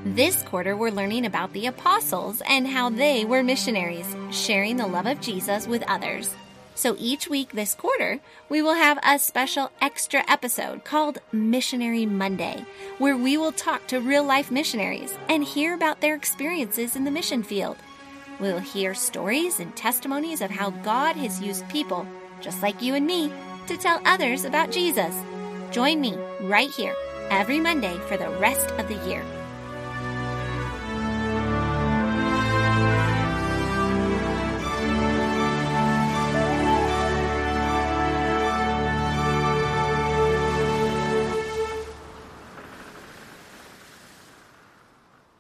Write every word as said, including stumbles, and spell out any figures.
This quarter, we're learning about the apostles and how they were missionaries, sharing the love of Jesus with others. So each week this quarter, we will have a special extra episode called Missionary Monday, where we will talk to real-life missionaries and hear about their experiences in the mission field. We'll hear stories and testimonies of how God has used people, just like you and me, to tell others about Jesus. Join me right here every Monday for the rest of the year.